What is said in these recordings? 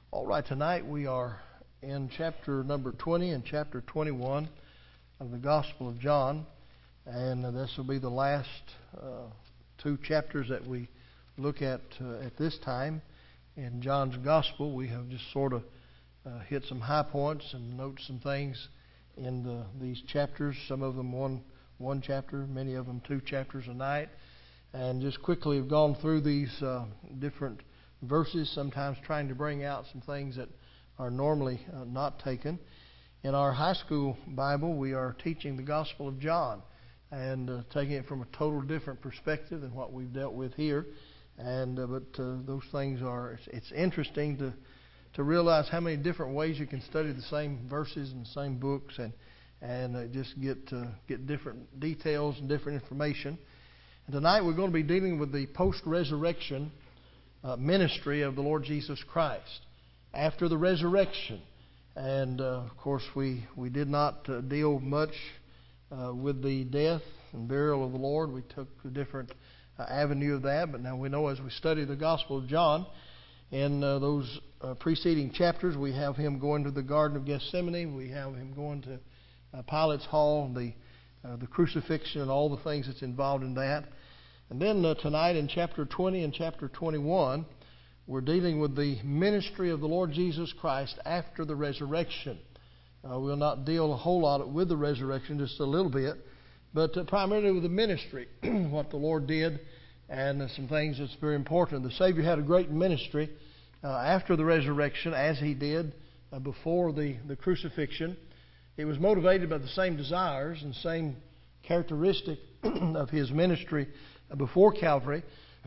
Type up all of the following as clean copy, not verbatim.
All right, tonight we are in chapter number 20 and chapter 21 of the Gospel of John, and this will be the last two chapters that we look at this time in John's Gospel. We have just sort of hit some high points and noted some things in these chapters, some of them one chapter, many of them two chapters a night, and just quickly have gone through these different verses, sometimes trying to bring out some things that are normally not taken. In our high school Bible, we are teaching the Gospel of John and taking it from a total different perspective than what we've dealt with here. But those things it's interesting to realize how many different ways you can study the same verses in the same books and just get different details and different information. And tonight we're going to be dealing with the post-resurrection ministry of the Lord Jesus Christ after the resurrection. And of course we did not deal much with the death and burial of the Lord. We took a different avenue of that, but now we know as we study the Gospel of John, in those preceding chapters, we have him going to the Garden of Gethsemane, we have him going to Pilate's Hall, the crucifixion and all the things that's involved in that. And then tonight in chapter 20 and chapter 21, we're dealing with the ministry of the Lord Jesus Christ after the resurrection. We'll not deal a whole lot with the resurrection, just a little bit, but primarily with the ministry, what the Lord did, and some things that's very important. The Savior had a great ministry after the resurrection, as he did before the crucifixion. It was motivated by the same desires and same characteristic of his ministry before Calvary,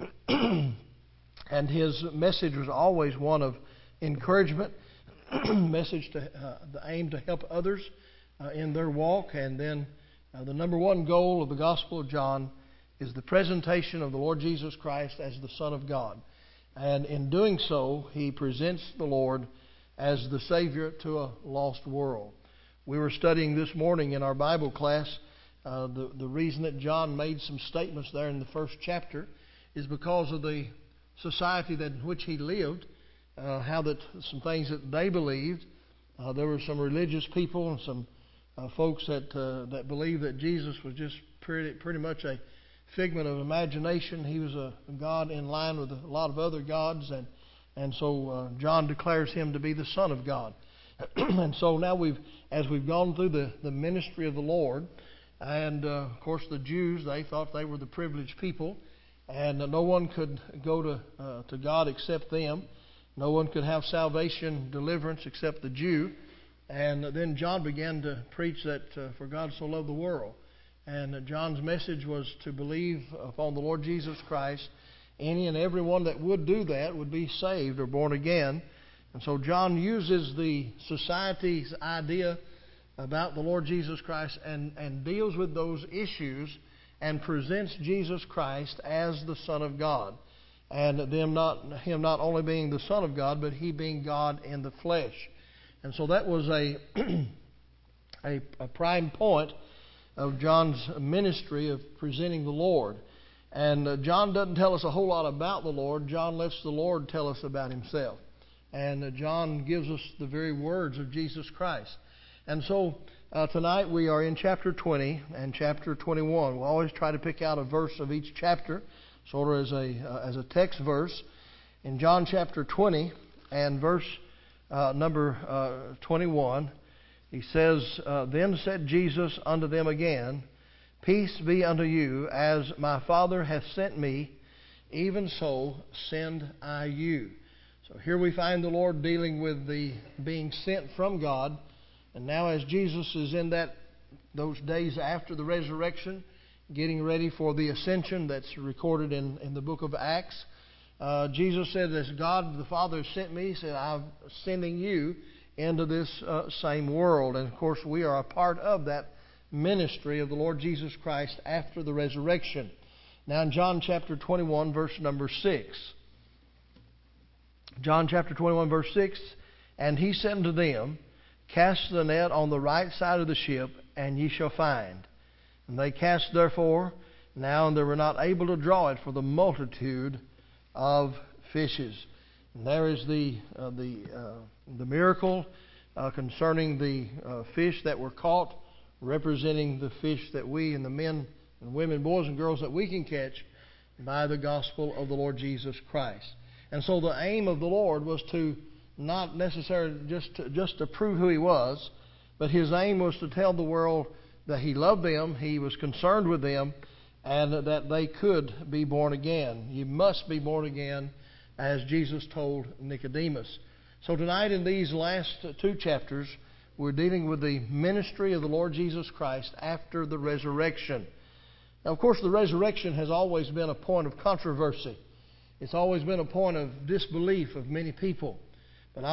and his message was always one of encouragement, message to the aim to help others in their walk. And then the number one goal of the Gospel of John is the presentation of the Lord Jesus Christ as the Son of God. And in doing so, he presents the Lord as the Savior to a lost world. We were studying this morning in our Bible class the reason that John made some statements there in the first chapter is because of the society in which he lived, how that some things that they believed. There were some religious people and some folks that believed that Jesus was just pretty much a figment of imagination. He was a God in line with a lot of other gods, and so John declares him to be the Son of God. And so now as we've gone through the ministry of the Lord, and of course the Jews, they thought they were the privileged people, and no one could go to God except them. No one could have salvation, deliverance except the Jew. And then John began to preach that for God so loved the world. And John's message was to believe upon the Lord Jesus Christ. Any and everyone that would do that would be saved or born again. And so John uses the society's idea about the Lord Jesus Christ and deals with those issues and presents Jesus Christ as the Son of God. And him not only being the Son of God, but he being God in the flesh. And so that was a prime point of John's ministry of presenting the Lord. And John doesn't tell us a whole lot about the Lord. John lets the Lord tell us about himself. And John gives us the very words of Jesus Christ. And so tonight we are in chapter 20 and chapter 21. We'll always try to pick out a verse of each chapter, sort of as a text verse. In John chapter 20 and verse number 21, he says, Then said Jesus unto them again, Peace be unto you, as my Father hath sent me, even so send I you. So here we find the Lord dealing with the being sent from God. And now as Jesus is in those days after the resurrection, getting ready for the ascension that's recorded in the book of Acts, Jesus said, as God the Father has sent me, he said, I'm sending you into this same world. And of course we are a part of that ministry of the Lord Jesus Christ after the resurrection. Now in John chapter 21 verse number 6. John chapter 21 verse 6, And he said unto them, Cast the net on the right side of the ship, and ye shall find. And they cast therefore now, and they were not able to draw it for the multitude of fishes. And there is the miracle concerning the fish that were caught, representing the fish that we and the men and women, boys and girls that we can catch by the gospel of the Lord Jesus Christ. And so the aim of the Lord was to not necessarily just to prove who He was, but His aim was to tell the world that He loved them, He was concerned with them, and that they could be born again. You must be born again, as Jesus told Nicodemus. So tonight in these last two chapters, we're dealing with the ministry of the Lord Jesus Christ after the resurrection. Now, of course, the resurrection has always been a point of controversy. It's always been a point of disbelief of many people. But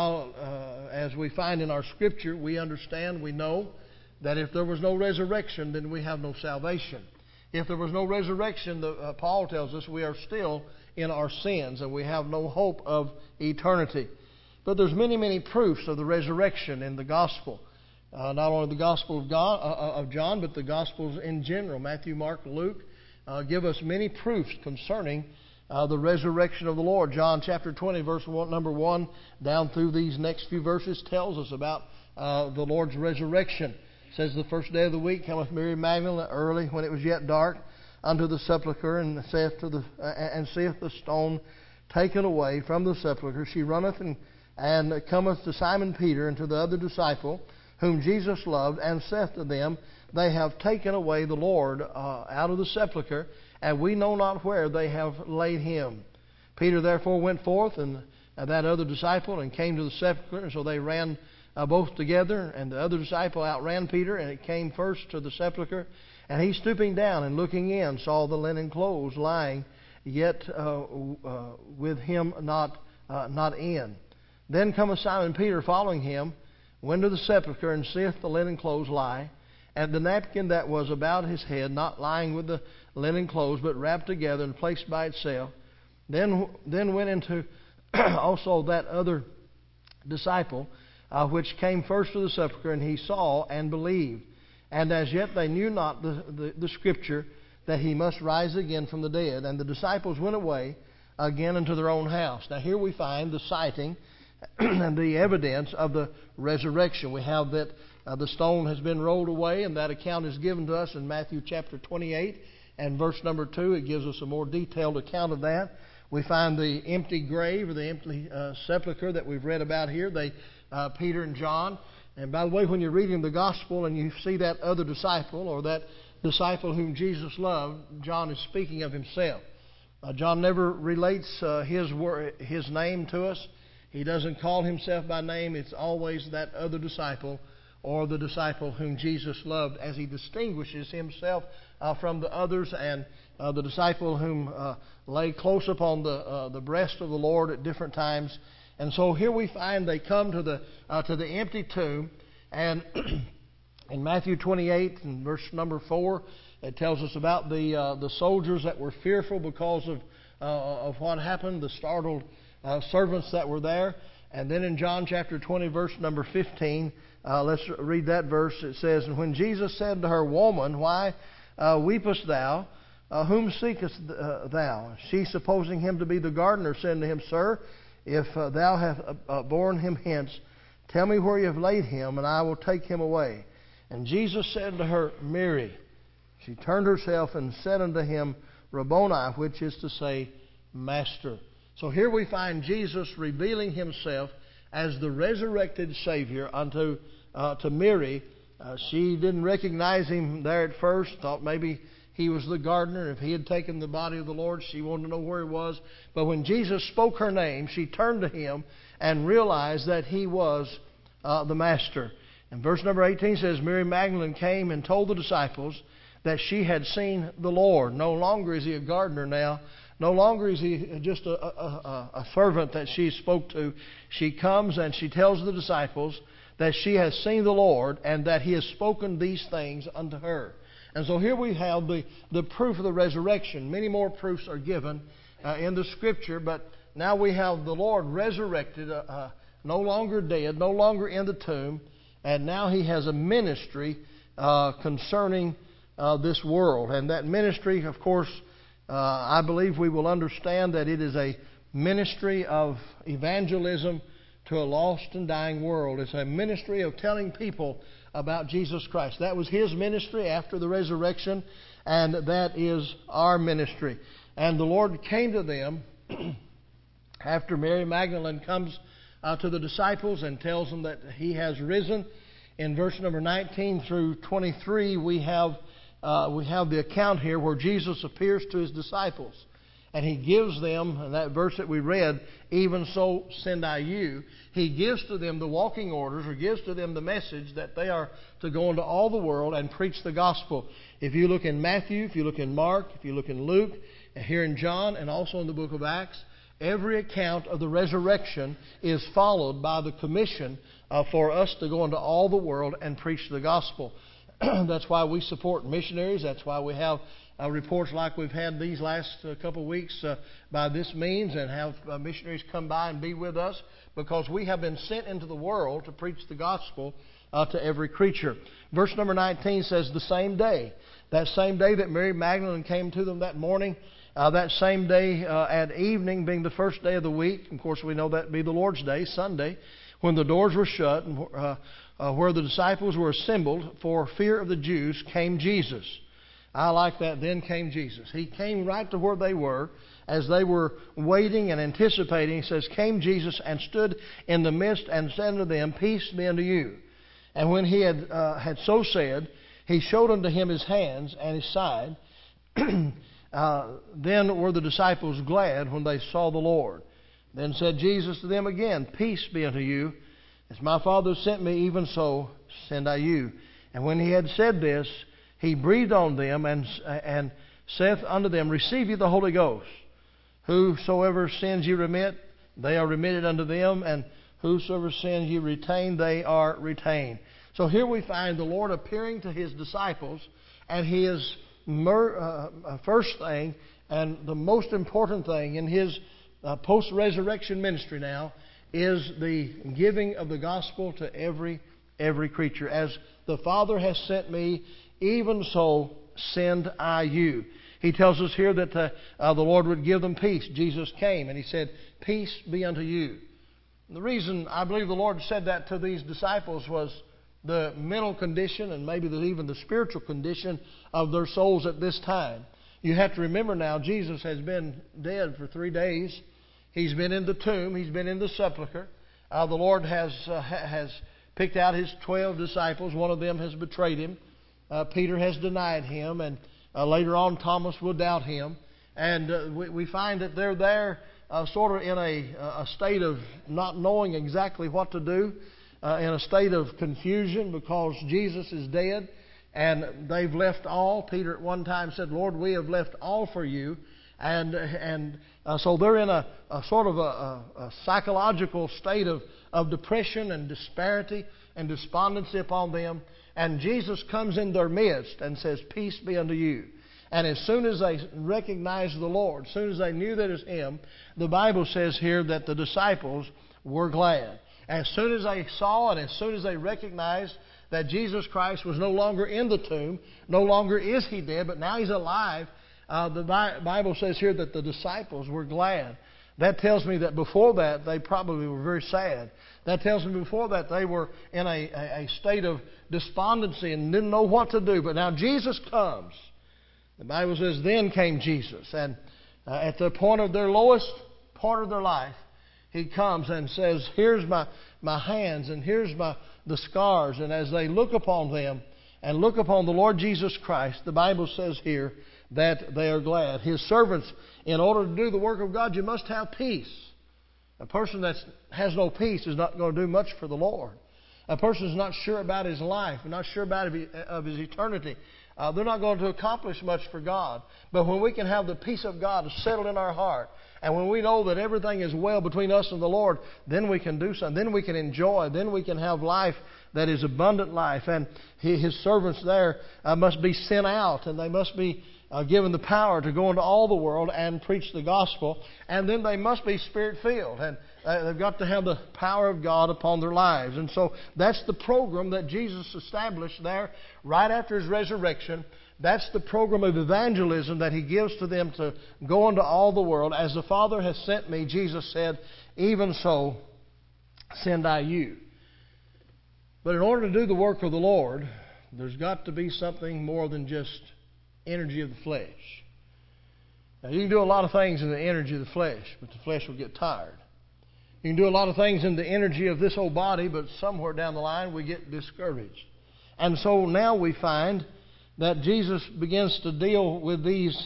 as we find in our Scripture, we understand, we know that if there was no resurrection, then we have no salvation. If there was no resurrection, Paul tells us we are still in our sins and we have no hope of eternity. But there's many, many proofs of the resurrection in the gospel. Not only the Gospel of John, but the Gospels in general. Matthew, Mark, Luke give us many proofs concerning the resurrection of the Lord. John chapter 20, verse number 1, down through these next few verses, tells us about the Lord's resurrection. It says, the first day of the week cometh Mary Magdalene early, when it was yet dark, unto the sepulchre, and seeth the stone taken away from the sepulchre. She runneth and cometh to Simon Peter and to the other disciple, whom Jesus loved, and saith to them, They have taken away the Lord out of the sepulchre, and we know not where they have laid Him. Peter therefore went forth, and that other disciple, and came to the sepulchre. And so they ran both together, and the other disciple outran Peter, and it came first to the sepulchre. And he, stooping down and looking in, saw the linen clothes lying, yet with him not in. Then cometh Simon Peter following him, went to the sepulchre, and seeth the linen clothes lie, and the napkin that was about his head, not lying with the linen clothes, but wrapped together and placed by itself. Then went into also that other disciple, which came first to the sepulchre, and he saw and believed. And as yet they knew not the Scripture, that He must rise again from the dead. And the disciples went away again into their own house. Now here we find the sighting and the evidence of the resurrection. We have that the stone has been rolled away, and that account is given to us in Matthew chapter 28 and verse number 2. It gives us a more detailed account of that. We find the empty grave, or the empty sepulchre that we've read about here. Peter and John. And by the way, when you're reading the gospel and you see that other disciple, or that disciple whom Jesus loved, John is speaking of himself. John never relates his name to us. He doesn't call himself by name. It's always that other disciple, or the disciple whom Jesus loved, as he distinguishes himself from the others, and the disciple whom lay close upon the breast of the Lord at different times. And so here we find they come to the empty tomb, and in Matthew 28 and verse number 4, it tells us about the soldiers that were fearful because of what happened, the startled servants that were there. And then in John chapter 20, verse number 15, let's read that verse. It says, And when Jesus said to her, Woman, why weepest thou? Whom seekest thou? She, supposing him to be the gardener, said to him, Sir, if thou hast borne him hence, tell me where you have laid him, and I will take him away. And Jesus said to her, Mary. She turned herself and said unto him, Rabboni, which is to say, Master. So here we find Jesus revealing Himself as the resurrected Savior unto to Mary. She didn't recognize Him there at first, thought maybe He was the gardener. If He had taken the body of the Lord, she wanted to know where He was. But when Jesus spoke her name, she turned to Him and realized that He was the Master. And verse number 18 says, Mary Magdalene came and told the disciples that she had seen the Lord. No longer is He a gardener now. No longer is He just a servant that she spoke to. She comes and she tells the disciples that she has seen the Lord and that He has spoken these things unto her. And so here we have the proof of the resurrection. Many more proofs are given in the Scripture, but now we have the Lord resurrected, no longer dead, no longer in the tomb, and now He has a ministry concerning this world. And that ministry, of course, I believe we will understand that it is a ministry of evangelism to a lost and dying world. It's a ministry of telling people about Jesus Christ. That was His ministry after the resurrection, and that is our ministry. And the Lord came to them after Mary Magdalene comes to the disciples and tells them that He has risen. In verse number 19 through 23, we have the account here where Jesus appears to His disciples. And He gives them, in that verse that we read, even so send I you. He gives to them the walking orders, or gives to them the message that they are to go into all the world and preach the gospel. If you look in Matthew, if you look in Mark, if you look in Luke, and here in John, and also in the book of Acts, every account of the resurrection is followed by the commission for us to go into all the world and preach the gospel. That's why we support missionaries. That's why we have reports like we've had these last couple of weeks by this means, and have missionaries come by and be with us, because we have been sent into the world to preach the gospel to every creature. Verse number 19 says, the same day, that same day that Mary Magdalene came to them that morning, that same day at evening, being the first day of the week, of course we know that to be the Lord's Day, Sunday, when the doors were shut and where the disciples were assembled for fear of the Jews, came Jesus. I like that. Then came Jesus. He came right to where they were as they were waiting and anticipating. He says, came Jesus and stood in the midst and said unto them, peace be unto you. And when he had so said, he showed unto him his hands and his side. Then were the disciples glad when they saw the Lord. Then said Jesus to them again, peace be unto you. As my Father sent me, even so send I you. And when he had said this, he breathed on them and saith unto them, receive ye the Holy Ghost. Whosoever sins ye remit, they are remitted unto them, and whosoever sins ye retain, they are retained. So here we find the Lord appearing to His disciples, and His first thing and the most important thing in His post-resurrection ministry now is the giving of the gospel to every creature. As the Father has sent me, even so send I you. He tells us here that the Lord would give them peace. Jesus came and He said, peace be unto you. And the reason I believe the Lord said that to these disciples was the mental condition, and maybe even the spiritual condition of their souls at this time. You have to remember now, Jesus has been dead for 3 days. He's been in the tomb. He's been in the sepulcher. The Lord has picked out His 12 disciples. One of them has betrayed Him. Peter has denied Him, and later on Thomas will doubt Him. And we find that they're there sort of in a state of not knowing exactly what to do, in a state of confusion because Jesus is dead and they've left all. Peter at one time said, Lord, we have left all for you. And so they're in a sort of a psychological state of depression and disparity and despondency upon them. And Jesus comes in their midst and says, peace be unto you. And as soon as they recognized the Lord, as soon as they knew that it was Him, the Bible says here that the disciples were glad. As soon as they saw and as soon as they recognized that Jesus Christ was no longer in the tomb, no longer is He dead, but now He's alive, the Bible says here that the disciples were glad. That tells me that before that they probably were very sad. That tells me before that they were in a state of despondency and didn't know what to do. But now Jesus comes. The Bible says, then came Jesus. And at the point of their lowest part of their life, He comes and says, here's my hands and here's the scars. And as they look upon them and look upon the Lord Jesus Christ, the Bible says here that they are glad. His servants, in order to do the work of God, you must have peace. A person that has no peace is not going to do much for the Lord. A person is not sure about his life, not sure about his eternity. They're not going to accomplish much for God. But when we can have the peace of God settled in our heart, and when we know that everything is well between us and the Lord, then we can do something. Then we can enjoy. Then we can have life that is abundant life. And His servants there must be sent out, and they must be given the power to go into all the world and preach the gospel. And then they must be Spirit-filled. And they've got to have the power of God upon their lives. And so that's the program that Jesus established there right after His resurrection, That's the program of evangelism that He gives to them to go into all the world. As the Father has sent me, Jesus said, even so send I you. But in order to do the work of the Lord, there's got to be something more than just energy of the flesh. Now, you can do a lot of things in the energy of the flesh, but the flesh will get tired. You can do a lot of things in the energy of this old body, but somewhere down the line we get discouraged. And so now we find that Jesus begins to deal with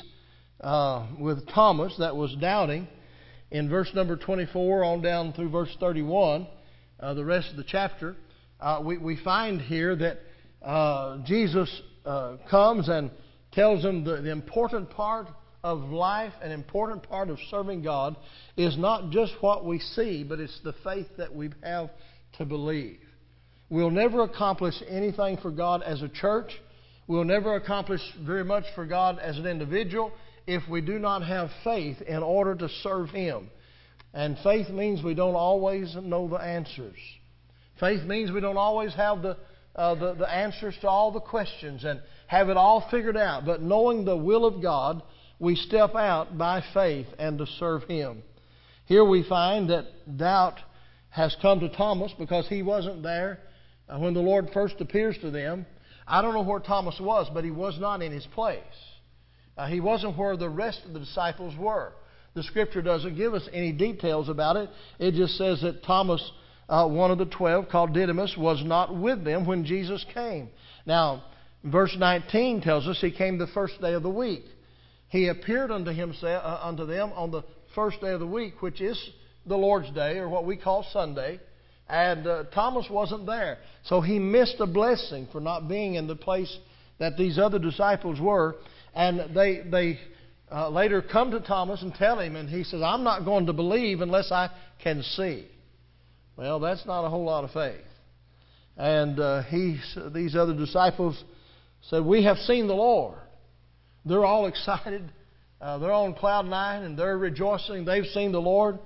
with Thomas that was doubting in verse number 24 on down through verse 31, the rest of the chapter. We find here that Jesus comes and tells him the important part of life, an important part of serving God, is not just what we see, but it's the faith that we have to believe. We'll never accomplish anything for God as a church. We'll never accomplish very much for God as an individual if we do not have faith in order to serve Him. And faith means we don't always know the answers. Faith means we don't always have the answers to all the questions and have it all figured out. But knowing the will of God, we step out by faith and to serve Him. Here we find that doubt has come to Thomas because he wasn't there when the Lord first appears to them. I don't know where Thomas was, but he was not in his place. He wasn't where the rest of the disciples were. The Scripture doesn't give us any details about it. It just says that Thomas, one of the 12, called Didymus, was not with them when Jesus came. Now, verse 19 tells us He came the first day of the week. He appeared unto them on the first day of the week, which is the Lord's Day, or what we call Sunday. And Thomas wasn't there. So he missed a blessing for not being in the place that these other disciples were. And they later come to Thomas and tell him, and he says, I'm not going to believe unless I can see. Well, that's not a whole lot of faith. And these other disciples said, we have seen the Lord. They're all excited. They're on cloud nine and they're rejoicing. They've seen the Lord.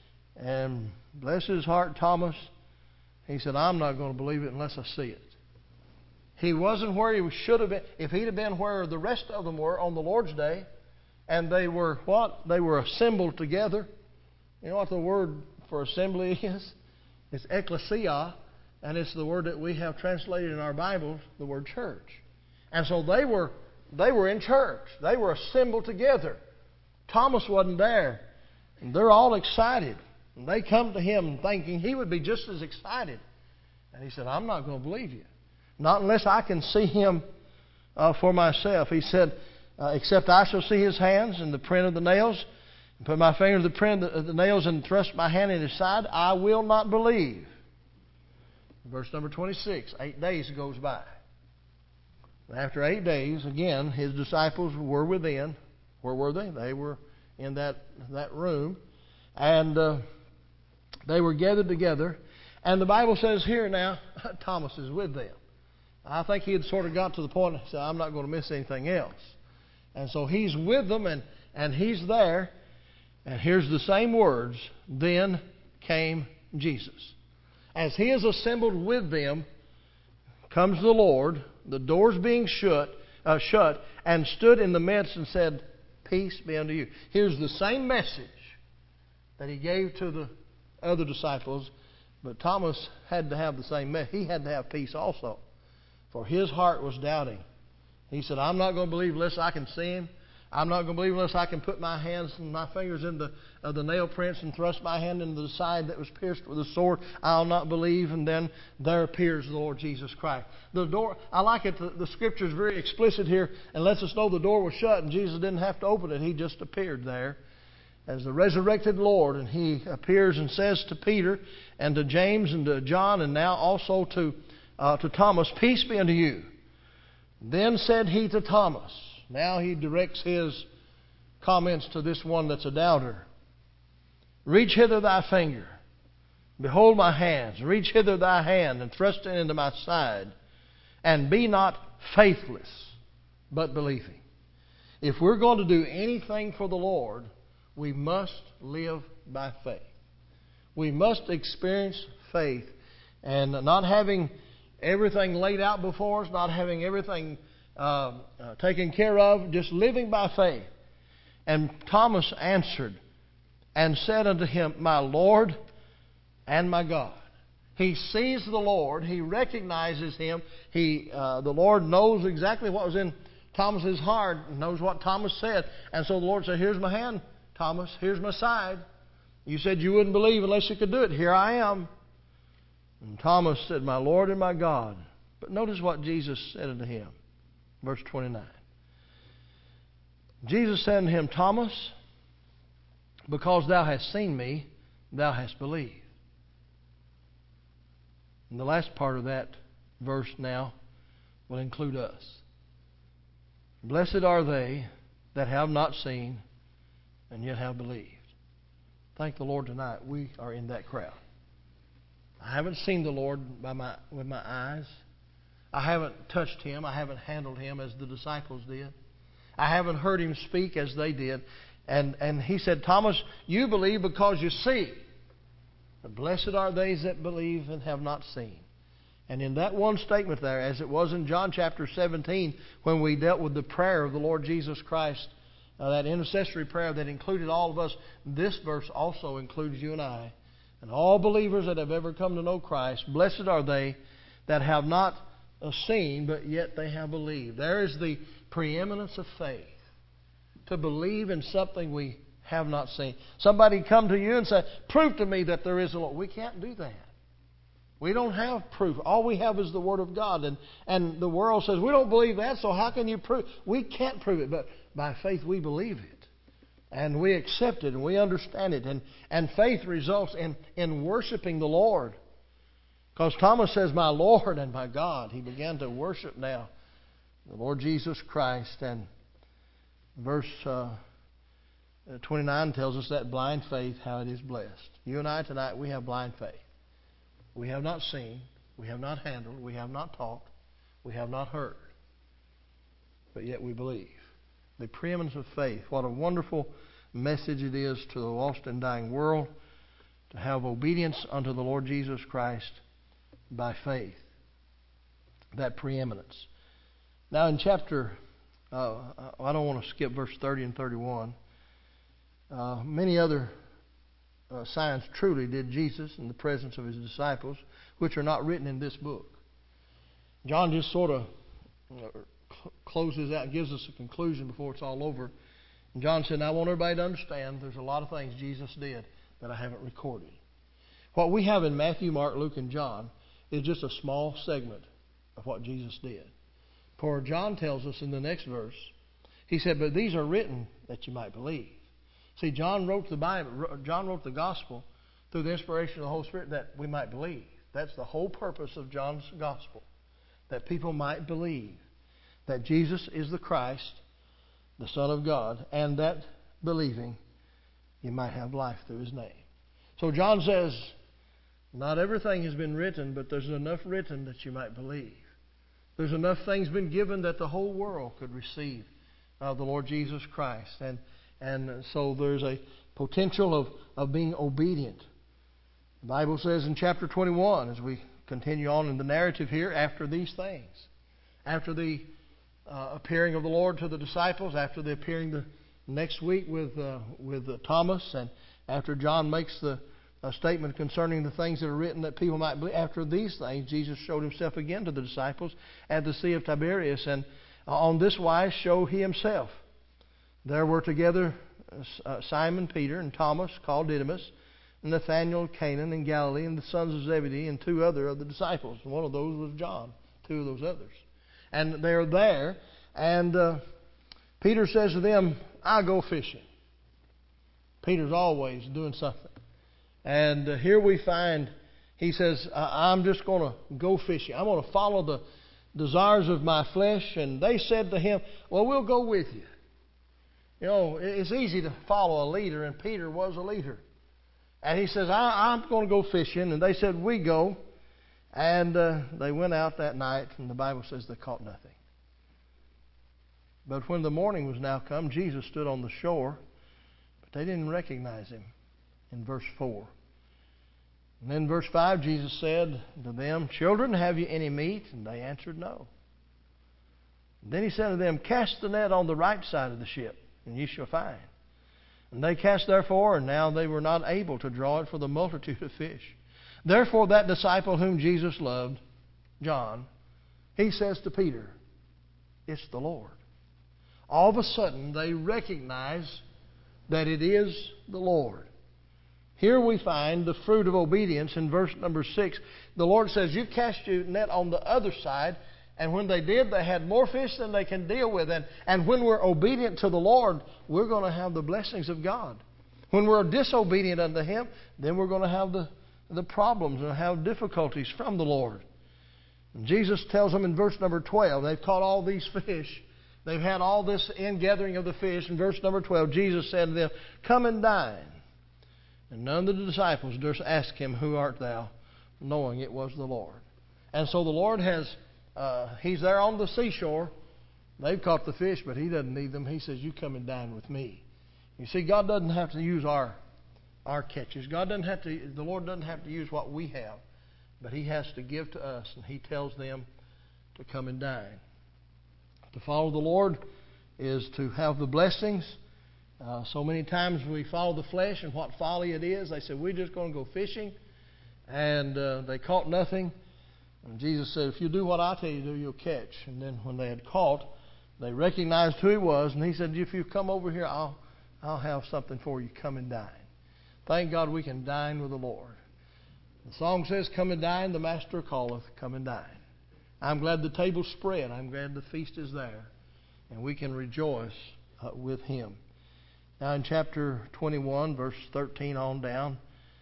And bless his heart, Thomas, he said, I'm not going to believe it unless I see it. He wasn't where he should have been. If he'd have been where the rest of them were on the Lord's Day, and they were what? They were assembled together. You know what the word for assembly is? It's ecclesia, and it's the word that we have translated in our Bibles, the word church. And so they were in church. They were assembled together. Thomas wasn't there. And they're all excited. And they come to him thinking he would be just as excited. And he said, I'm not going to believe you. Not unless I can see him for myself. He said, except I shall see his hands and the print of the nails, and put my finger in the print of the nails and thrust my hand in his side, I will not believe. Verse number 26, 8 days goes by. After 8 days, again, his disciples were within. Where were they? They were in that room. And they were gathered together. And the Bible says here now, Thomas is with them. I think he had sort of got to the point and said, I'm not going to miss anything else. And so he's with them and he's there. And here's the same words. Then came Jesus. As he is assembled with them, comes the Lord, the doors being shut, and stood in the midst and said, peace be unto you. Here's the same message that he gave to the other disciples, but Thomas had to have the same message. He had to have peace also, for his heart was doubting. He said, I'm not going to believe unless I can see him. I'm not going to believe unless I can put my hands and my fingers in the nail prints and thrust my hand into the side that was pierced with a sword. I'll not believe. And then there appears the Lord Jesus Christ. The door, I like it. The Scripture is very explicit here and lets us know the door was shut and Jesus didn't have to open it. He just appeared there as the resurrected Lord. And He appears and says to Peter and to James and to John and now also to Thomas, peace be unto you. Then said He to Thomas. Now He directs His comments to this one that's a doubter. Reach hither thy finger. Behold my hands. Reach hither thy hand and thrust it into my side. And be not faithless, but believing. If we're going to do anything for the Lord, we must live by faith. We must experience faith. And not having everything laid out before us, not having everything taken care of, just living by faith. And Thomas answered and said unto him, My Lord and my God. He sees the Lord. He recognizes Him. The Lord knows exactly what was in Thomas's heart, knows what Thomas said. And so the Lord said, Here's my hand, Thomas. Here's my side. You said you wouldn't believe unless you could do it. Here I am. And Thomas said, My Lord and my God. But notice what Jesus said unto him. Verse 29. Jesus said unto him, Thomas, because thou hast seen me, thou hast believed. And the last part of that verse now will include us. Blessed are they that have not seen and yet have believed. Thank the Lord tonight we are in that crowd. I haven't seen the Lord with my eyes. I haven't touched Him. I haven't handled Him as the disciples did. I haven't heard Him speak as they did. And He said, Thomas, you believe because you see. But blessed are they that believe and have not seen. And in that one statement there, as it was in John chapter 17, when we dealt with the prayer of the Lord Jesus Christ, that intercessory prayer that included all of us, this verse also includes you and I. And all believers that have ever come to know Christ, blessed are they that have not seen, but yet they have believed. There is the preeminence of faith. To believe in something we have not seen. Somebody come to you and say, prove to me that there is a Lord. We can't do that. We don't have proof. All we have is the Word of God. And the world says, we don't believe that, so how can you prove? We can't prove it, but by faith we believe it. And we accept it and we understand it. And faith results in worshiping the Lord. Because Thomas says, my Lord and my God. He began to worship now the Lord Jesus Christ. And verse 29 tells us that blind faith, how it is blessed. You and I tonight, we have blind faith. We have not seen, we have not handled, we have not talked, we have not heard. But yet we believe. The preeminence of faith. What a wonderful message it is to the lost and dying world to have obedience unto the Lord Jesus Christ by faith. That preeminence. Now in chapter, I don't want to skip verse 30 and 31. Many other signs truly did Jesus in the presence of His disciples, which are not written in this book. John just sort of closes out and gives us a conclusion before it's all over. And John said, I want everybody to understand there's a lot of things Jesus did that I haven't recorded. What we have in Matthew, Mark, Luke, and John is just a small segment of what Jesus did. For John tells us in the next verse, he said, but these are written that you might believe. See, John wrote the Bible, John wrote the gospel through the inspiration of the Holy Spirit that we might believe. That's the whole purpose of John's gospel. That people might believe that Jesus is the Christ, the Son of God, and that believing you might have life through His name. So John says, not everything has been written, but there's enough written that you might believe. There's enough things been given that the whole world could receive of the Lord Jesus Christ. And so there's a potential of being obedient. The Bible says in chapter 21, as we continue on in the narrative here, after these things, after the appearing of the Lord to the disciples, after the appearing the next week with Thomas, and after John makes the statement concerning the things that are written that people might believe, after these things, Jesus showed Himself again to the disciples at the Sea of Tiberias, and on this wise showed He Himself. There were together Simon Peter and Thomas, called Didymus, Nathanael of Canaan in Galilee, and the sons of Zebedee, and two other of the disciples. One of those was John, two of those others. And they're there, and Peter says to them, I go fishing. Peter's always doing something. And here we find, he says, I'm just going to go fishing. I'm going to follow the desires of my flesh. And they said to him, well, we'll go with you. You know, it's easy to follow a leader, and Peter was a leader. And he says, I'm going to go fishing. And they said, we go. And they went out that night, and the Bible says they caught nothing. But when the morning was now come, Jesus stood on the shore, but they didn't recognize Him in verse 4. And then verse 5, Jesus said to them, children, have you any meat? And they answered no. Then he said to them, Cast the net on the right side of the ship, and ye shall find. And they cast therefore, and now they were not able to draw it for the multitude of fish. Therefore that disciple whom Jesus loved, John, he says to Peter, It's the Lord. All of a sudden they recognize that it is the Lord. Here we find the fruit of obedience in verse number 6. The Lord says, You cast your net on the other side. And when they did, they had more fish than they can deal with. And when we're obedient to the Lord, we're going to have the blessings of God. When we're disobedient unto Him, then we're going to have the problems and have difficulties from the Lord. And Jesus tells them in verse number 12, they've caught all these fish. They've had all this ingathering of the fish. In verse number 12, Jesus said to them, Come and dine. And none of the disciples durst ask Him, Who art thou? Knowing it was the Lord. And so the Lord has... He's there on the seashore. They've caught the fish, but He doesn't need them. He says, You come and dine with me. You see, God doesn't have to use our catches. The Lord doesn't have to use what we have. But He has to give to us, and He tells them to come and dine. To follow the Lord is to have the blessings. So many times we follow the flesh, and what folly it is. They said, We're just going to go fishing. And they caught nothing. And Jesus said, If you do what I tell you to do, you'll catch. And then when they had caught, they recognized who He was. And He said, If you come over here, I'll have something for you. Come and dine. Thank God we can dine with the Lord. The song says, Come and dine, the Master calleth, come and dine. I'm glad the table's spread. I'm glad the feast is there. And we can rejoice with Him. Now in chapter 21, verse 13 on down,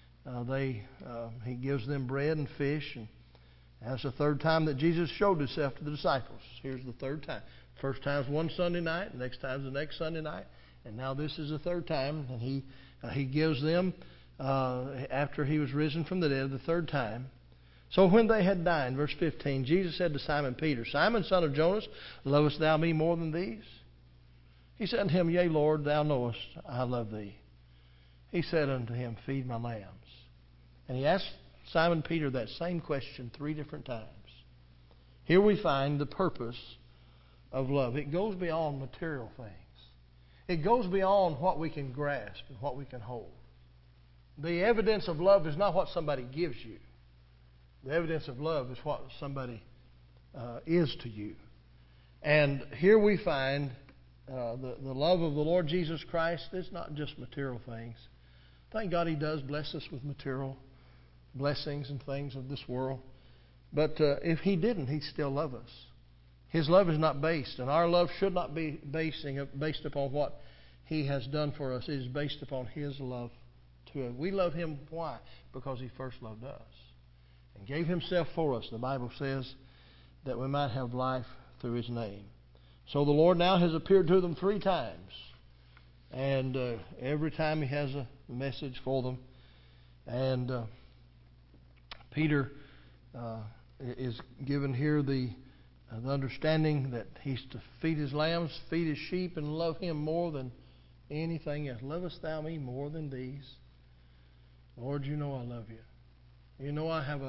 He gives them bread and fish. And that's the third time that Jesus showed Himself to the disciples. Here's the third time. First time's one Sunday night. The next time's the next Sunday night. And now this is the third time. And He gives them, after He was risen from the dead, the third time. So when they had dined, verse 15, Jesus said to Simon Peter, Simon, son of Jonas, lovest thou me more than these? He said unto Him, Yea, Lord, thou knowest I love thee. He said unto him, Feed my lambs. And He asked Simon Peter that same question 3 different times. Here we find the purpose of love. It goes beyond material things. It goes beyond what we can grasp and what we can hold. The evidence of love is not what somebody gives you. The evidence of love is what somebody is to you. And here we find the love of the Lord Jesus Christ is not just material things. Thank God He does bless us with material blessings and things of this world. But if He didn't, He'd still love us. His love is not based, and our love should not be based upon what He has done for us. It is based upon His love to us. We love Him. Why? Because He first loved us and gave Himself for us. The Bible says that we might have life through His name. So the Lord now has appeared to them 3 times. And every time He has a message for them. And Peter is given here the understanding that he's to feed his lambs, feed his sheep, and love Him more than anything else. Lovest thou me more than these? Lord, you know I love you. You know I have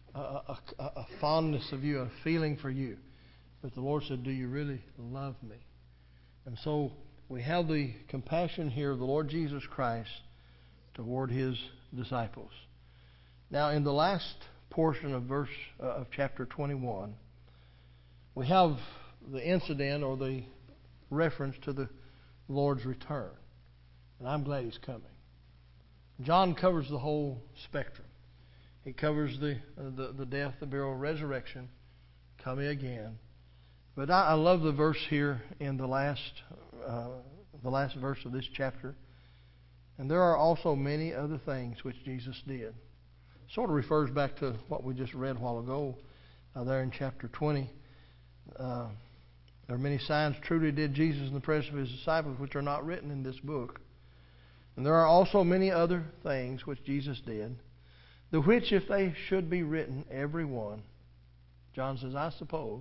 a fondness of you, a feeling for you. But the Lord said, do you really love me? And so we have the compassion here of the Lord Jesus Christ toward His disciples. Now in the last portion of chapter 21, we have the incident or the reference to the Lord's return. And I'm glad He's coming. John covers the whole spectrum. He covers the death, the burial, resurrection, coming again. But I love the verse here in the last verse of this chapter. And there are also many other things which Jesus did. Sort of refers back to what we just read a while ago there in chapter 20. There are many signs truly did Jesus in the presence of His disciples which are not written in this book. And there are also many other things which Jesus did, the which if they should be written, every one, John says, I suppose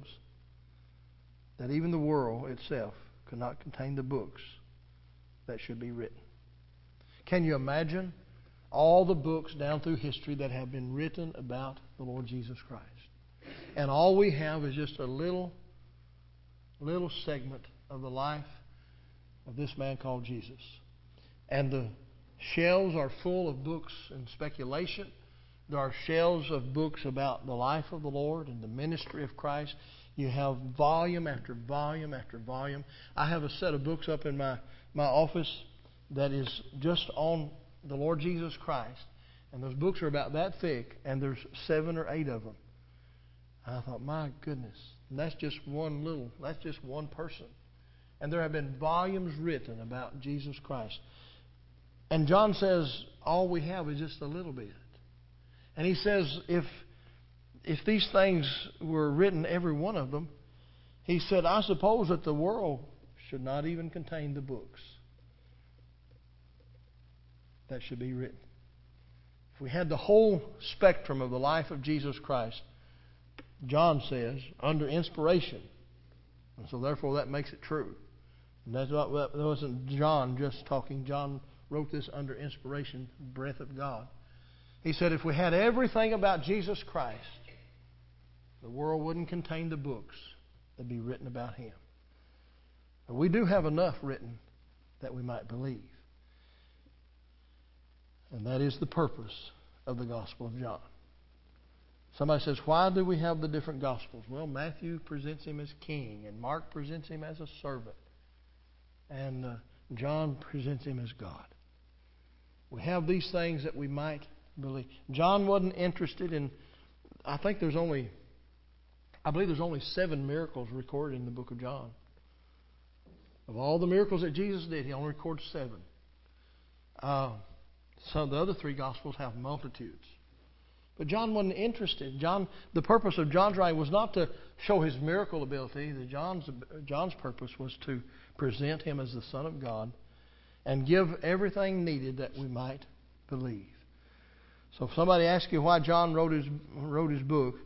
that even the world itself could not contain the books that should be written. Can you imagine all the books down through history that have been written about the Lord Jesus Christ? And all we have is just a little little segment of the life of this man called Jesus. And the shelves are full of books and speculation. There are shelves of books about the life of the Lord and the ministry of Christ. You have volume after volume after volume. I have a set of books up in my office that is just on the Lord Jesus Christ. And those books are about that thick, and there's 7 or 8 of them. And I thought, my goodness, and that's just one person. And there have been volumes written about Jesus Christ. And John says, all we have is just a little bit. And he says, if these things were written, every one of them, he said, I suppose that the world should not even contain the books that should be written. If we had the whole spectrum of the life of Jesus Christ, John says, under inspiration. And so therefore that makes it true. And that wasn't John just talking. John wrote this under inspiration, breath of God. He said if we had everything about Jesus Christ, the world wouldn't contain the books that be written about Him. But we do have enough written that we might believe. And that is the purpose of the Gospel of John. Somebody says, why do we have the different Gospels? Well, Matthew presents Him as King, and Mark presents Him as a servant, and John presents Him as God. We have these things that we might believe. John wasn't interested in, I believe there's only 7 miracles recorded in the book of John. Of all the miracles that Jesus did, He only records 7. So the other 3 Gospels have multitudes. But John wasn't interested. The purpose of John's writing was not to show his miracle ability. John's purpose was to present Him as the Son of God and give everything needed that we might believe. So if somebody asks you why John wrote his book,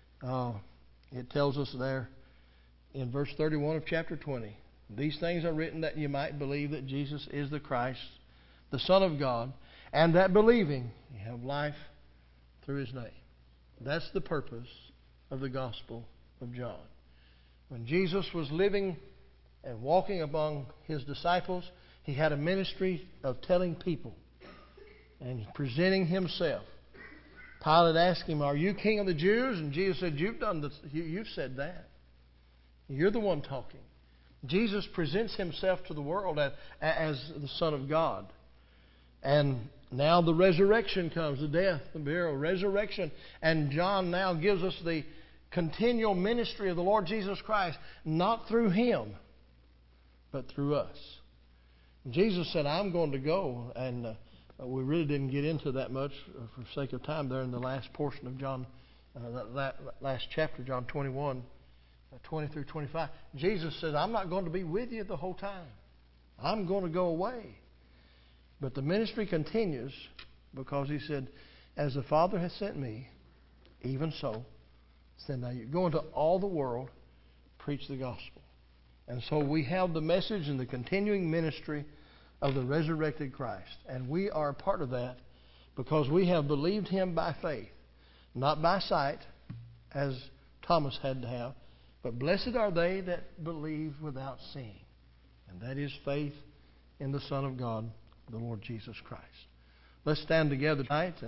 it tells us there in verse 31 of chapter 20, these things are written that you might believe that Jesus is the Christ, the Son of God, and that believing you have life through His name. That's the purpose of the Gospel of John. When Jesus was living and walking among His disciples, He had a ministry of telling people and presenting Himself. Pilate asked Him, are you King of the Jews? And Jesus said, you've said that. You're the one talking. Jesus presents Himself to the world as the Son of God. And now the resurrection comes, the death, the burial, resurrection. And John now gives us the continual ministry of the Lord Jesus Christ, not through Him, but through us. Jesus said, I'm going to go. And we really didn't get into that much for sake of time there in the last portion of John, that last chapter, John 21, 20 through 25. Jesus says, I'm not going to be with you the whole time. I'm going to go away. But the ministry continues because He said, as the Father has sent me, even so, send I you. Go into all the world, preach the gospel. And so we have the message and the continuing ministry of the resurrected Christ. And we are a part of that because we have believed Him by faith, not by sight, as Thomas had to have, but blessed are they that believe without seeing. And that is faith in the Son of God, the Lord Jesus Christ. Let's stand together tonight.